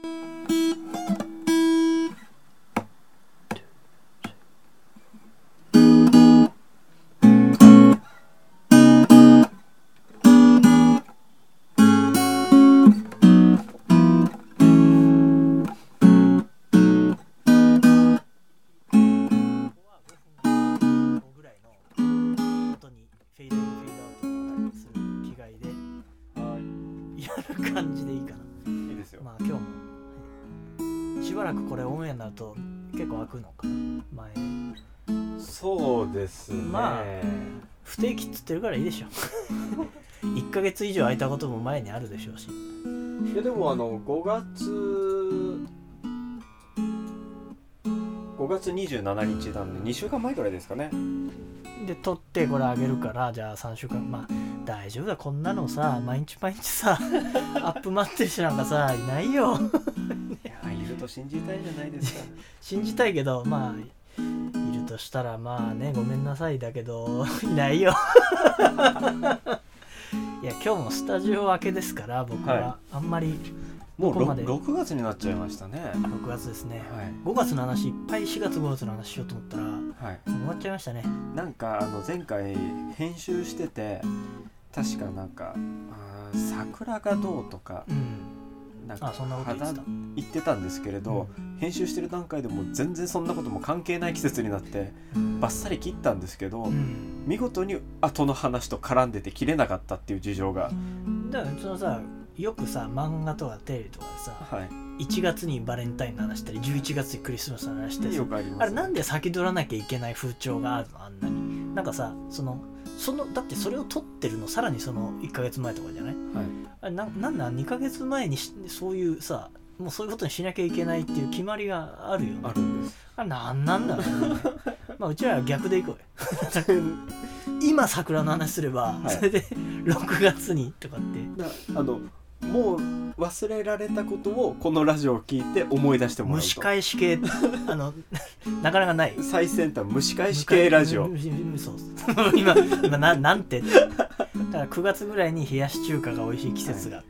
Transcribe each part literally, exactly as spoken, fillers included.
感じでいいかな。 いいですよ。 まあ今日もしばらくこれオンエアになると結構開くのかな、前に。 そうですね。 まあ不定期っつってるからいいでしょいっかげつ以上空いたことも前にあるでしょうし。 いやでもあのごがつごがつにじゅうしちにちなんでにしゅうかんまえくらいですかね。 で撮ってこれあげるから、じゃあさんしゅうかん、まあ大丈夫だ、こんなのさ毎日毎日さアップ待ってる人なんかさいないよいやいると信じたいじゃないですか信じたいけど、まあいるとしたらまあね、ごめんなさいだけどいないよいや今日もスタジオ明けですから僕は、はい、あんまりもう ろくがつになっちゃいましたね。 ろくがつですね、 はい、 ごがつの話いっぱいしがつごがつの話しようと思ったら、 はい、 終わっちゃいましたね。 なんかあの前回編集してて確かなんかあ桜がどうとか、うん、なんか言ってたんですけれど、うん、編集してる段階でも全然そんなことも関係ない季節になって、うん、バッサリ切ったんですけど、うん、見事に後の話と絡んでて切れなかったっていう事情が。 だからそのさ、よくさ漫画とかテレビとかでさ、 はい、 いちがつにバレンタインの話したりじゅういちがつにクリスマスの話したり、 よくありますね。 あれなんで先取らなきゃいけない風潮があるの、あんなに。なんかさ、そのそのだってそれを撮ってるのさらにそのいっかげつまえとかじゃない、はい、あれ な, なんだにかげつまえにそういうさ、もうそういうことにしなきゃいけないっていう決まりがあるよね。 あるんです。 あれなんなんだろうねまあうちらは逆でいこうよ今桜の話すれば、はい、それでろくがつにとかってだあのもう忘れられたことをこのラジオを聞いて思い出してもらうと。 蒸し返し系あのなかなかない最先端蒸し返し系ラジオ。 そう今今 な, なんてだからくがつぐらいに冷やし中華が美味しい季節が、はい、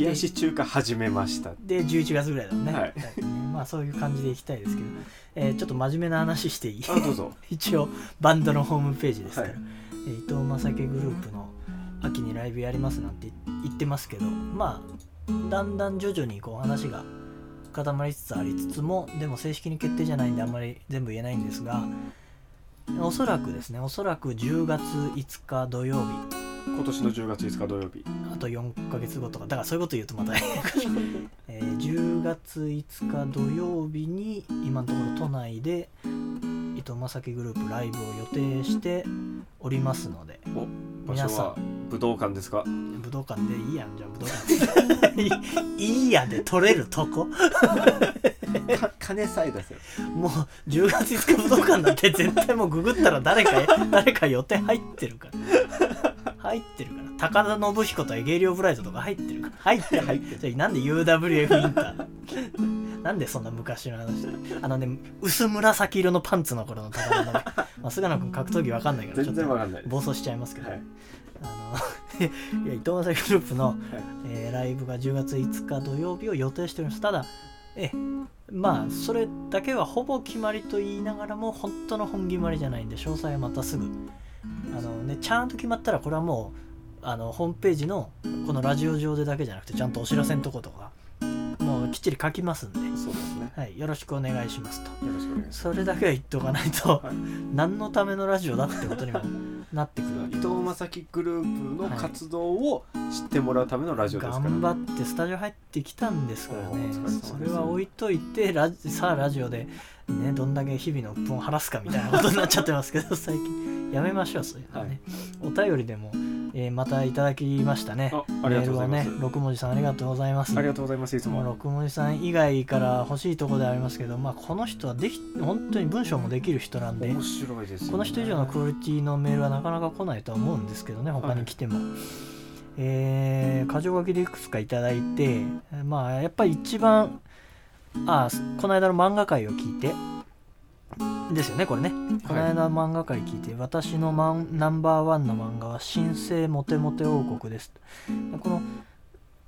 冷やし中華始めましたでじゅういちがつぐらいだもんね、 はい、 まあそういう感じでいきたいですけど、えー、ちょっと真面目な話していい？ あ、どうぞ一応バンドのホームページですから、はい、伊藤正樹グループの秋にライブやりますなんて言ってますけど、まあだんだん徐々にこう話が固まりつつありつつも、でも正式に決定じゃないんであんまり全部言えないんですが、おそらくですね、おそらくじゅうがついつか土曜日、 今年のじゅうがついつか土曜日、 あとよんかげつごとか、だからそういうこと言うとまたえー、じゅうがついつか土曜日に今のところ都内で伊藤正樹グループライブを予定しておりますので、 お皆さん武道館ですか？ 武道館でいいやん、じゃあ武道館いいやで取れるとこか金さえ出せよ。 もうじゅうがついつか武道館だって絶対もうググったら誰か誰か予定入ってるから入ってるから高田信彦とエゲリオブライトとか入ってるから入ってる入ってるなんで ユーダブリューエフ インターなんでそんな昔の話だ。あのね、薄紫色のパンツの頃の高田信彦まあ菅野君格闘技わかんないから全然わかんない暴走しちゃいますけど、はい、あのいや伊藤正樹グループの、はい、えー、ライブがじゅうがついつか土曜日を予定しております。ただえまあそれだけはほぼ決まりと言いながらも本当の本決まりじゃないんで、詳細はまたすぐあの、ね、ちゃんと決まったらこれはもうあのホームページのこのラジオ上でだけじゃなくてちゃんとお知らせのとことかもうきっちり書きますんで、 そうですね、 はい、よろしくお願いしますと。 よろしくお願いします。 それだけは言っておかないと、はい、何のためのラジオだってことにもなってくるわけ。 伊藤正樹グループの活動を知ってもらうためのラジオですから、ね、 頑張ってスタジオ入ってきたんですからね。それは置いといてラジさあラジオで、ね、どんだけ日々の鬱憤を晴らすかみたいなことになっちゃってますけど最近やめましょうそういうのね、はい、お便りでも、えー、またいただきましたね。 あ、ありがとうございます。 メールをね、六文字さんありがとうございます。 ありがとうございます。いつも六文字さん以外から欲しいところでありますけど、まあ、この人はでき本当に文章もできる人なんで面白いですよね。 この人以上のクオリティのメールはなかなか来ないとは思うんですけどね、他に来ても、はい、えー、箇条書きでいくつかいただいて、まあやっぱり一番あこの間の漫画界を聞いてですよねこれね、この間漫画界聞いて、私のマンナンバーワンの漫画は新生モテモテ王国です。この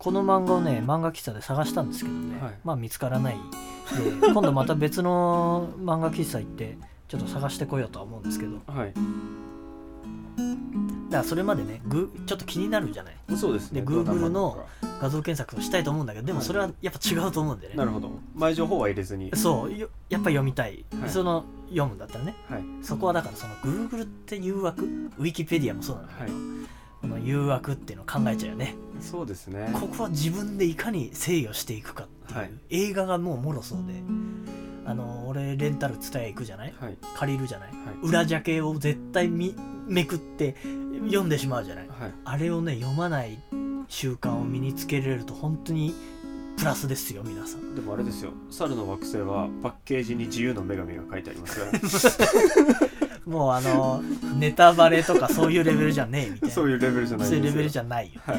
この漫画をね漫画喫茶で探したんですけどね、はい、まあ見つからないで今度また別の漫画喫茶行ってちょっと探してこようとは思うんですけど、 はい、 だからそれまでねグちょっと気になるじゃない。 そうですね。 で Google の画像検索をしたいと思うんだけど、でもそれはやっぱ違うと思うんでね、 はい、なるほど。前情報は入れずに、 そうやっぱ読みたい、はい、その読むんだったらね、 はい、 そこはだからその Google って誘惑、ウィキペディアもそうなんだけど、はい、この誘惑っていうのを考えちゃうよね。 そうですね。 ここは自分でいかに制御していくかっていう、はい、映画がもうもろそうで、あの俺レンタルツタヤ行くじゃない、はい、借りるじゃない、はい、裏ジャケを絶対みめくって読んでしまうじゃない、はい、あれをね読まない習慣を身につけれると本当にプラスですよ皆さん。 でもあれですよ、猿の惑星はパッケージに自由の女神が書いてありますからもうあのネタバレとかそういうレベルじゃねえみたいなそういうレベルじゃないですよ。 そういうレベルじゃないよね、はい、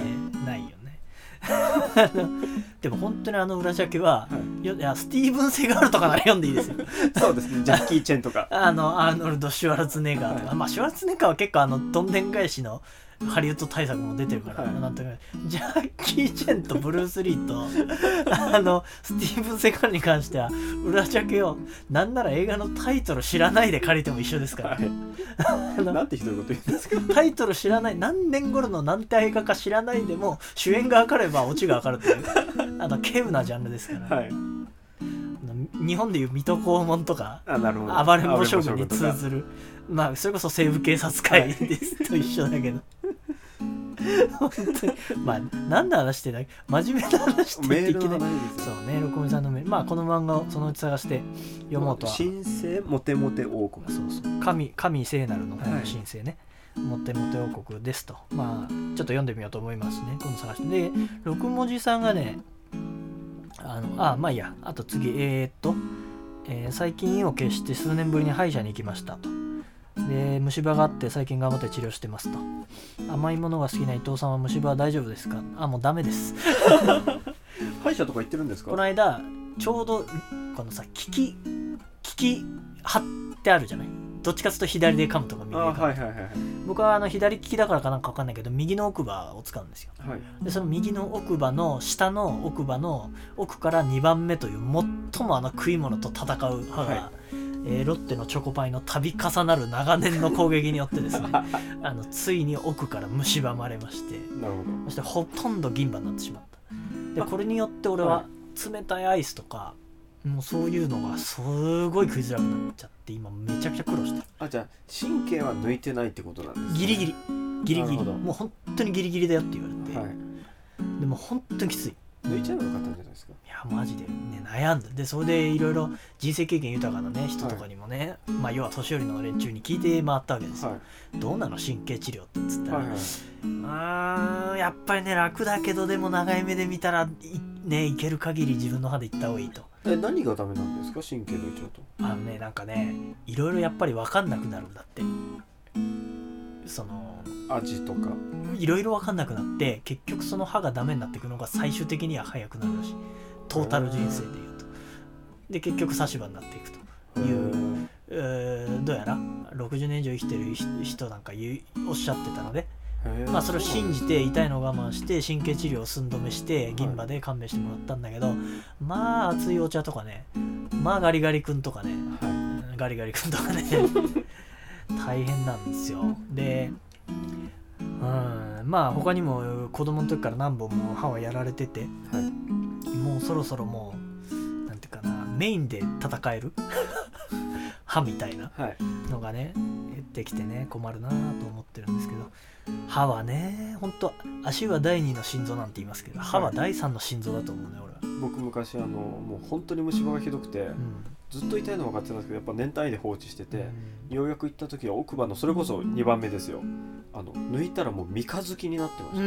ないよねでも本当にあの裏ジャケは、はい、いやスティーブン・セガールとかなら読んでいいですよそうですね。ジャッキー・チェンとかあのアーノルド・シュワルツェネッガーとか、はい、まあシュワルツェネッガーは結構あのどんでん返しのハリウッド大作も出てるから、はい、なんとかジャッキー・チェンとブルース・リーとあのスティーブン・セガールに関しては裏ジャケをなんなら映画のタイトル知らないで借りても一緒ですから、はいなんてひどいこと言うんですか。 タイトル知らない、何年頃の何て映画か知らないでも主演が分かればオチが分かるというあの稀有なジャンルですから、はい、日本でいう水戸黄門とかあなるほど暴れん坊将軍に通ずる、まあそれこそ西部警察官ですと一緒だけど本当にまあ何の話してんだっけ、真面目な話って言っていけない。そうね、六本木さんのメール、まあこの漫画をそのうち探して読もうとは。 神聖モテモテ王国、 そうそう、神神聖なるの神聖ね、はい、モテモテ王国ですと、まあちょっと読んでみようと思いますね、今度探して。で六文字さんがね、あのあまあいいや、あと次えー、っと、えー、最近意を決して数年ぶりに歯医者に行きましたと。で虫歯があって最近頑張って治療してますと。甘いものが好きな伊藤さんは虫歯は大丈夫ですか。あ、もうダメです歯医者とか行ってるんですか。 この間ちょうどこのさ、利き利き歯ってあるじゃない、どっちかというと左で噛むとか右で噛む、はいはいはいはい、僕はあの左利きだからかなんか分かんないけど右の奥歯を使うんですよ、はい、でその右の奥歯の下の奥歯の奥からにばんめという最もあの食い物と戦う歯が、はい、えー、ロッテのチョコパイの度重なる長年の攻撃によってですねあのついに奥から蝕まれまして、 なるほど、 そしてほとんど銀歯になってしまった。でこれによって俺は冷たいアイスとか、もうそういうのがすごい食いづらくなっちゃって今めちゃくちゃ苦労してる。 あ、じゃあ神経は抜いてないってことなんですね。 ギリギリギリギリ、もう本当にギリギリだよって言われて、はい、でも本当にきつい。 抜いちゃうのよかったんじゃないですか。 いやマジでね悩んで、でそれでいろいろ人生経験豊かなね人とかにもね、はい、まあ要は年寄りの連中に聞いて回ったわけですよ、はい、どうなの神経治療ってつったら、はいはい、あーやっぱりね楽だけどでも長い目で見たらいねいける限り自分の歯で行った方がいいと。 え何がダメなんですか、神経抜いちゃうと。 あのねなんかねいろいろやっぱり分かんなくなるんだって、その味とかいろいろ分かんなくなって結局その歯がダメになっていくのが最終的には早くなるらしい、トータル人生でいうと。で結局差し歯になっていくという、えー、どうやらろくじゅうねん以上生きてる人なんか言うおっしゃってたので、まあそれを信じて痛いのを我慢して神経治療を寸止めして銀歯で勘弁してもらったんだけど、はい、まあ熱いお茶とかね、まあガリガリ君とかね、はい、ガリガリ君とかね大変なんですよ。でうん、まあ他にも子供の時から何本も歯はやられてて、はい、もうそろそろもうなんていうかなメインで戦える歯みたいなのがね、減ってきてね困るなと思ってるんですけど、歯はね本当足はだいにの心臓なんて言いますけど、歯はだいさんの心臓だと思うね俺は。 僕昔あのもう本当に虫歯がひどくて、うん、ずっと痛いの分かってたんですけどやっぱ年単位で放置してて、うん、ようやく行った時は奥歯のそれこそにばんめですよ、あの抜いたらもう三日月になってました、うん、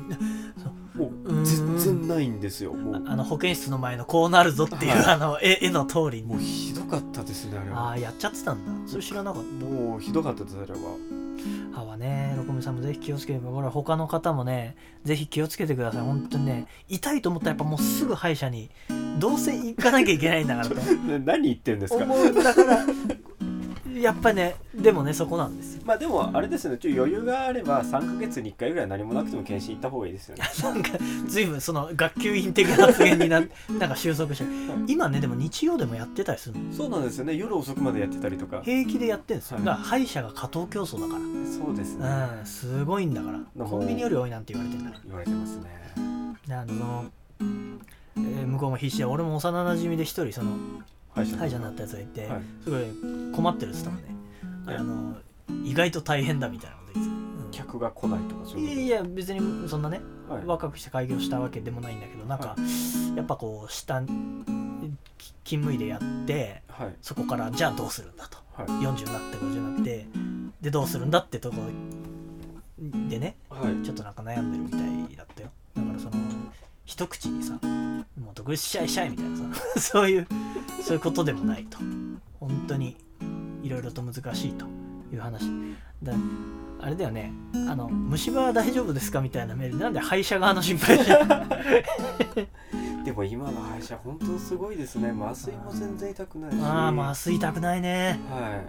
もう全然ないんですよ。もう あ, あの保健室の前のこうなるぞっていう、はい、あの 絵, 絵の通りにもうひどかったですねあれは。 あやっちゃってたんだ、それ知らなかった。 もうひどかったですあれは。 歯はね、ロコミさんもぜひ気をつけて、これ他の方もねぜひ気をつけてください。本当にね痛いと思ったらやっぱもうすぐ歯医者にどうせ行かなきゃいけないんだからと何言ってんですか。 思うだからやっぱりねでもねそこなんですよ。 まあでもあれですよね、ちょっと余裕があればさんかげつにいっかいぐらい何もなくても検診行った方がいいですよね。 なんか随分その学級委員的な発言にななんか収束して、はい、今ねでも日曜でもやってたりするの。 そうなんですよね、夜遅くまでやってたりとか平気でやってるんですよ、はい、だから歯医者が過当競争だから。 そうですね、 うん、すごいんだからコンビニより多いなんて言われてんだから。 言われてますね。 あの、えー、向こうも必死で、俺も幼なじみで一人その歯医者になったやつがいて、はい、すごい困ってるって言ったもんね、はい、あの意外と大変だみたいなこと言ってた、うん、 客が来ないとかそういうこと。 いや別にそんなね、はい、若くして開業したわけでもないんだけど、なんか、はい、やっぱこう下勤務医でやって、はい、そこからじゃあどうするんだと、はい、よんじゅうになってごじゅうになってでどうするんだってとこでね、はい、ちょっとなんか悩んでるみたいだったよ。だからその一口にさもう独立しちゃいしゃいみたいなさそういうそういうことでもないと、本当にいろいろと難しいという話だ。あれだよね、あの虫歯は大丈夫ですかみたいなメールでなんで歯医者側の心配じゃんでも今の歯医者本当すごいですね。麻酔も全然痛くないし。 ああ麻酔痛くないね、はい、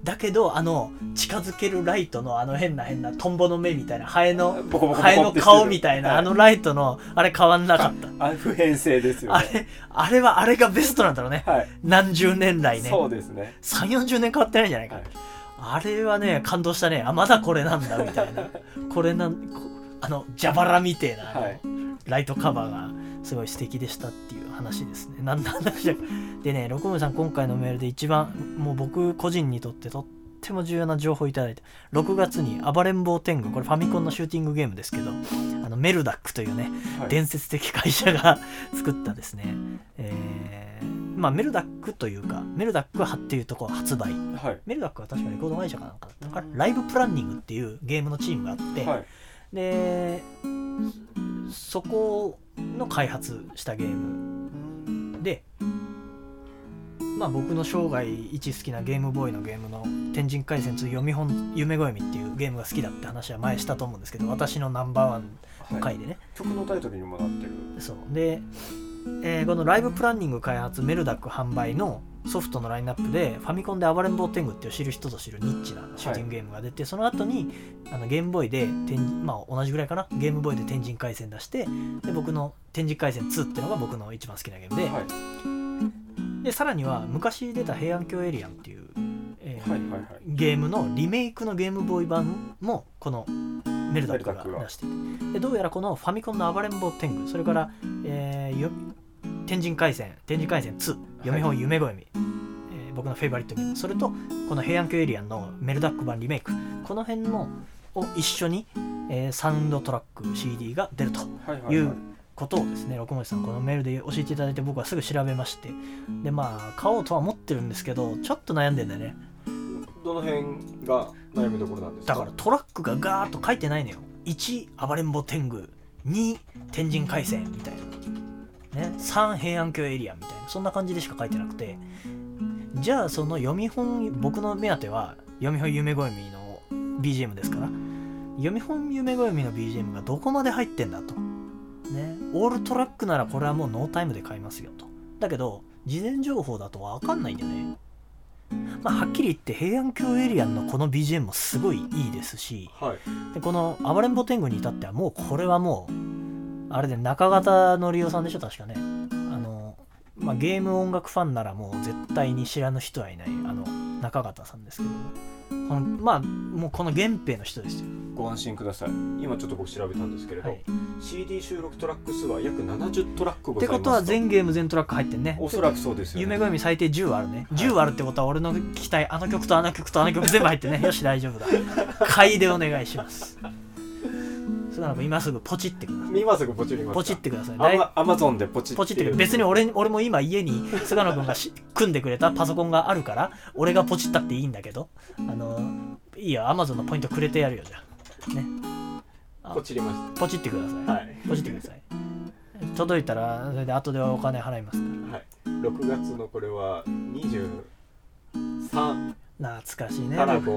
だけどあの近づけるライトのあの変な変なトンボの目みたいなハエのハエの顔みたいな、はい、あのライトのあれ変わんなかった。 あ普遍性ですよね。 あれあれはあれがベストなんだろうね、はい、何十年来ね。 そうですね、 さんじゅうよんじゅうねん変わってないんじゃないか、はい、あれはね感動したね。あまだこれなんだみたいなこれなんあの蛇腹みてえな、はい、ライトカバーがすごい素敵でしたっていう話ですね。なんだ話だでね、六文さん今回のメールで一番もう僕個人にとってとっても重要な情報いただいて、ろくがつに暴れん坊天狗、これファミコンのシューティングゲームですけど、あのメルダックというね、はい、伝説的会社が作ったですね、えー、まあメルダックというかメルダックはっていうところ発売、はい、メルダックは確かレコード会社かなんかだったからライブプランニングっていうゲームのチームがあって、はい、でそこの開発したゲームで、まあ僕の生涯一好きなゲームボーイのゲームの天神回戦ツー読み本夢声みっていうゲームが好きだって話は前したと思うんですけど、私のナンバーワンの回でね、はい、 曲のタイトルにもなってる。 そうで、えー、このライブプランニング開発メルダック販売のソフトのラインナップでファミコンで暴れん坊天狗っていう知る人ぞ知るニッチなシューティングゲームが出て、はい、その後にあのゲームボーイで天、まあ、同じぐらいかな、ゲームボーイで天神回戦出して、で僕の天神回戦ツーっていうのが僕の一番好きなゲームで、はい、でさらには昔出た平安京エリアンっていう、えーはいはいはい、ゲームのリメイクのゲームボーイ版もこのメルダックが出していて、でどうやらこのファミコンの暴れん坊天狗、それから、えー、よ天神回戦天神回戦ツー読み本夢声み、はい、えー、僕のフェイバリットゲーム、それとこの平安京エリアンのメルダック版リメイク、この辺のを一緒に、えー、サウンドトラック シーディー が出るということをですね、六文字さんこのメールで教えていただいて、僕はすぐ調べまして、でまあ買おうとは思ってるんですけどちょっと悩んでんだよね。 どの辺が悩みどころなんですか？ だからトラックがガーッと書いてないのよ。いち暴れん坊天狗、に天神回戦みたいなね、さん平安京エリアみたいな、そんな感じでしか書いてなくて、じゃあその読み本、僕の目当ては読み本夢声みの ビージーエム ですから、読み本夢声みの ビージーエム がどこまで入ってんだとね、オールトラックならこれはもうノータイムで買いますよと。だけど事前情報だと分かんないんだよね。まあ、はっきり言って平安京エリアンのこの ビージーエム もすごいいいですし、はい、でこの暴れん坊天狗に至ってはもうこれはもうあれで中方のりおさんでしょ確かね、あの、まあ、ゲーム音楽ファンならもう絶対に知らぬ人はいないあの中方さんですけども、このまあもうこの原兵の人ですよ。 ご安心ください。今ちょっと僕調べたんですけれど、はい、シーディー 収録トラック数は約ななじゅうトラックございますと。 ってことは全ゲーム全トラック入ってんね。 おそらくそうですよね。 夢声み最低じゅうあるね、はい、じゅうあるってことは俺の聞きたいあの曲とあの曲とあの曲全部入ってねよし大丈夫だ、買いでお願いします。それなら今すぐポチってください。 今すぐポチりますか。 ポチってください。 アマゾンでポチって。 ポチって別に 俺, 俺も今家に菅野君が組んでくれたパソコンがあるから俺がポチったっていいんだけど、あのいいよアマゾンのポイントくれてやるよじゃあね。 ポチりました。 ポチってください。はい、ポチってください。届いたらそれで後でお金払いますから。 はい。ろくがつのこれはにじゅうさん。 懐かしいね。 からご。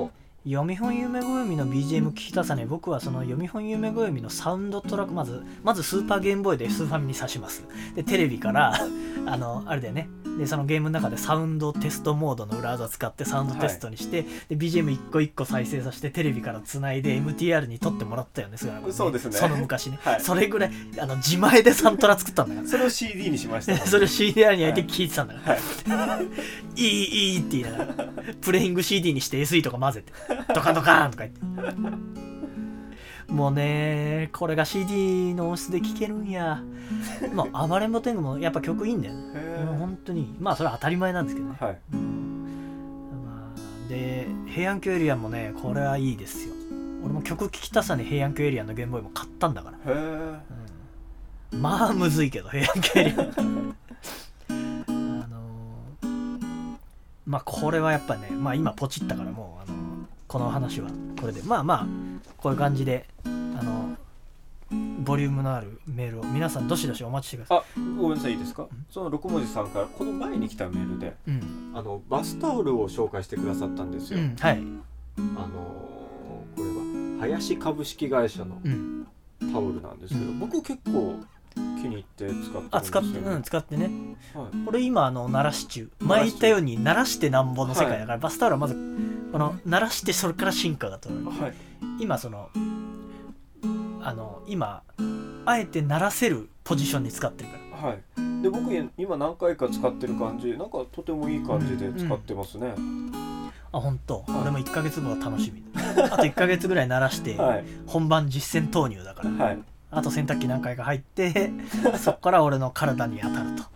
読み本夢暦の ビージーエム 聞きたさね、僕はその読み本夢暦のサウンドトラック、まずまずスーパーゲームボーイでスーファミに挿します。でテレビからあのあれだよね、でそのゲームの中でサウンドテストモードの裏技使ってサウンドテストにして、はい、で ビージーエム 一個一個再生させてテレビからつないで エムティーアール に撮ってもらったよね。 ね、そうですね。 その昔ね、 はい、 それぐらいあの自前でサントラ作ったんだから。 それを シーディー にしました、ね、 それを シーディーアール に焼いて聴いてたんだから、はい、いいいいって言いながらプレイング シーディー にして エスイー とか混ぜてドカンドカーンとか言ってもうねこれが シーディー の音質で聴けるんや。まあ暴れん坊天狗もやっぱ曲いいんだよね。もう本当にまあそれは当たり前なんですけどね、はい、まあ、で平安京エリアもねこれはいいですよ。俺も曲聴きたさに平安京エリアのゲームボーイも買ったんだから。へー、うん、まあむずいけど平安京エリアあのー、まあこれはやっぱね、まあ今ポチったからもうあのー、この話はこれでまあまあこういう感じであのボリュームのあるメールを皆さんどしどしお待ちしてください。 あ、ごめんなさい、いいですか、うん、そのろく文字さんからこの前に来たメールで、うん、あのバスタオルを紹介してくださったんですよ、うん、はい、あのこれは林株式会社のタオルなんですけど、うん、僕結構気に入って使ってるんですよ、ね、 あ、使って、うん、使ってね、はい、俺今あの鳴らし中、前言ったように鳴らしてなんぼの世界だから、はい、バスタオルはまずこの鳴らしてそれから進化がとる、はい、今そのあの今あえて鳴らせるポジションに使ってるから、はい、で僕今何回か使ってる感じ、なんかとてもいい感じで使ってますね、うん、 あ、本当、はい、俺もいっかげつごが楽しみあといっかげつぐらい鳴らして、はい、本番実践投入だから、はい、あと洗濯機何回か入ってそこから俺の体に当たると、はい、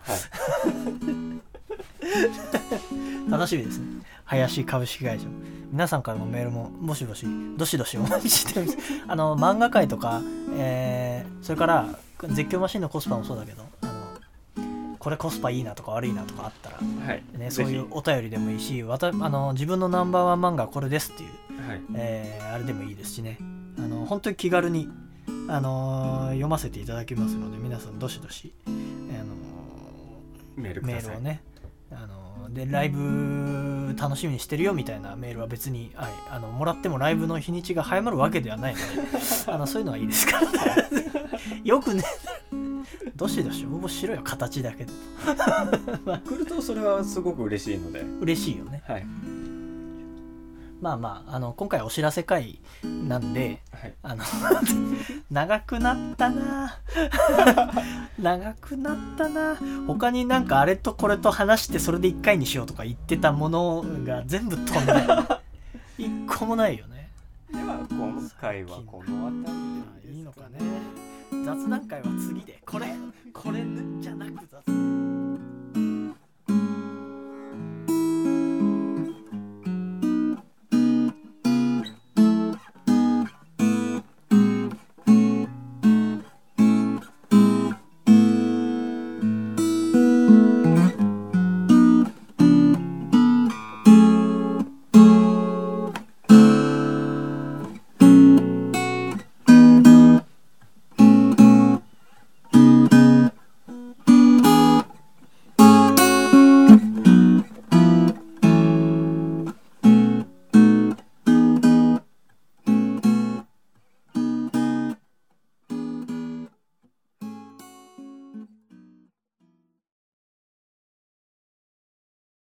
楽しみですね。林株式会社、皆さんからのメールももしもしどしどしお待ちしてますあの漫画界とか、えー、それから絶叫マシンのコスパもそうだけど、あのこれコスパいいなとか悪いなとかあったら、はいね、そういうお便りでもいいし、わたあの自分のナンバーワン漫画はこれですっていう、はい、えー、あれでもいいですしね、あの本当に気軽に、あのー、読ませていただきますので、皆さんどしどし、あのー、 メールください。 メールをね、あのでライブ楽しみにしてるよみたいなメールは別に、はい、あのもらってもライブの日にちが早まるわけではないのであのそういうのはいいですからよくねどしどし応募しろよ、形だけでまあ、来るとそれはすごく嬉しいので嬉しいよね、はい、まあまあ、あの今回お知らせ会なんで、はい、あの長くなったな長くなったな他になんかあれとこれと話してそれでいっかいにしようとか言ってたものが全部飛んでいっこもないよね。 では今回はこの辺りでいいのかね。雑談会は次でこれこれじゃなく雑談